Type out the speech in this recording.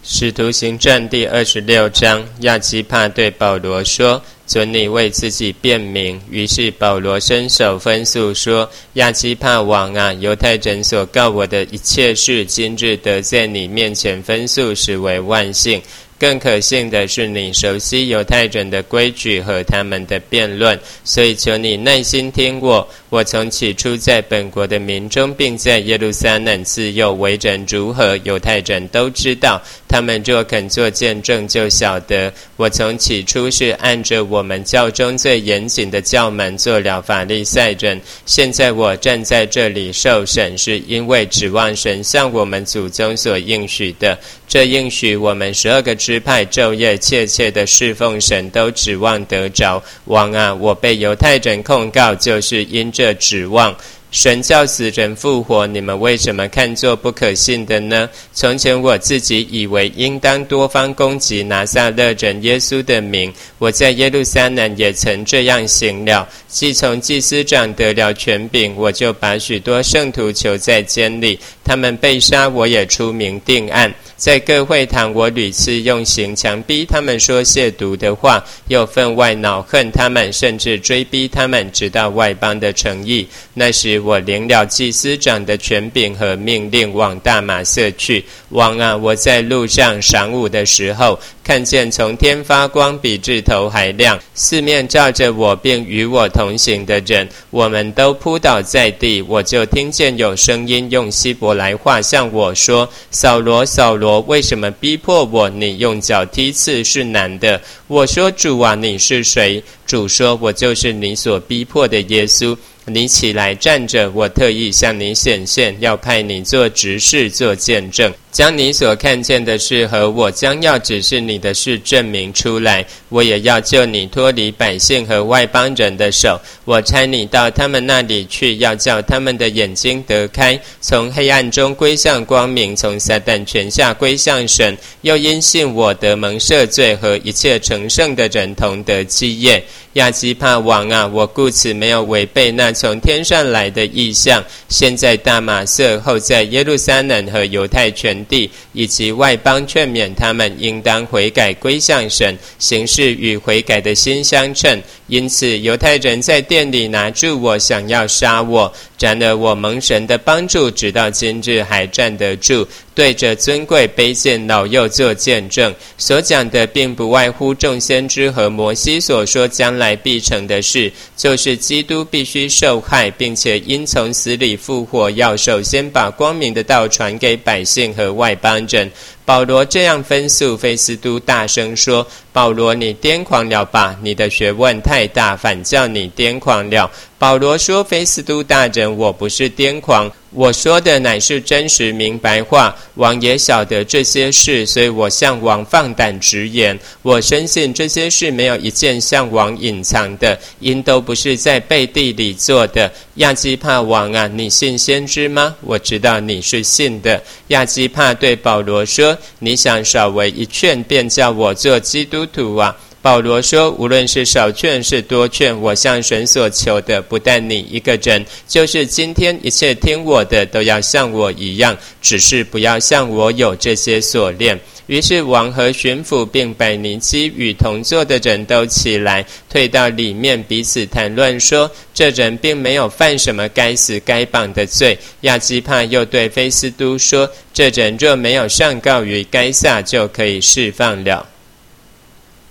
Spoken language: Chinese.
使徒行传第26章，亚基帕对保罗说：准你为自己辩明。于是保罗伸手分诉说：亚基帕王啊，犹太人所告我的一切事，今日得在你面前分诉，实为万幸。更可信的是，你熟悉犹太人的规矩和他们的辩论，所以求你耐心听我。我从起初在本国的民中，并在耶路撒冷自幼为人如何，犹太人都知道。他们若肯做见证，就晓得我从起初是按着我们教中最严谨的教门做了法利赛人。现在我站在这里受审，是因为指望神向我们祖宗所应许的。这应许我们12个支派昼夜切切的侍奉神，都指望得着。王啊，我被犹太人控告，就是因这指望。神叫死人复活，你们为什么看作不可信的呢？从前我自己以为应当多方攻击拿撒勒人耶稣的名，我在耶路撒冷也曾这样行了。既从祭司长得了权柄，我就把许多圣徒囚在监里，他们被杀，我也出名定案。在各会堂，我屡次用刑强逼他们说亵渎的话，又分外恼恨他们，甚至追逼他们，直到外邦的城邑。那时我领了祭司长的权柄和命令，往大马色去。王啊，我在路上晌午的时候，看见从天发光，比日头还亮，四面照着我，并与我同行的人，我们都扑倒在地。我就听见有声音用希伯来话向我说：扫罗，扫罗，为什么逼迫我？你用脚踢刺是难的。我说：主啊，你是谁？主说：我就是你所逼迫的耶稣。你起来站着，我特意向你显现，要派你做执事，做见证，将你所看见的事和我将要指示你的事证明出来。我也要救你脱离百姓和外邦人的手。我差你到他们那里去，要叫他们的眼睛得开，从黑暗中归向光明，从撒旦权下归向神。又因信我得蒙赦罪，和一切成圣的人同得基业。亚基帕王啊，我故此没有违背那从天上来的异象。先在大马色，后在耶路撒冷和犹太全地以及外邦劝勉他们，应当悔改归向神，行事与悔改的心相称。因此犹太人在殿里拿住我，想要杀我。然而我蒙神的帮助，直到今日还站得住，对着尊贵卑贱老幼做见证。所讲的并不外乎众先知和摩西所说将来必成的事，就是基督必须受害，并且因从死里复活，要首先把光明的道传给百姓和外邦人。保罗这样分诉，菲斯都大声说：保罗，你癫狂了吧？你的学问太大，反叫你癫狂了。保罗说：菲斯都大人，我不是癫狂，我说的乃是真实明白话。王也晓得这些事，所以我向王放胆直言。我深信这些事没有一件向王隐藏的，因都不是在背地里做的。亚基帕王啊，你信先知吗？我知道你是信的。亚基帕对保罗说：你想少为一劝，便叫我做基督徒啊？保罗说：无论是少劝是多劝，我向神所求的，不但你一个人，就是今天一切听我的都要像我一样，只是不要像我有这些锁链。于是王和巡抚并百尼基与同坐的人都起来，退到里面，彼此谈论说：这人并没有犯什么该死该绑的罪。亚基帕又对菲斯都说：这人若没有上告于该撒，就可以释放了。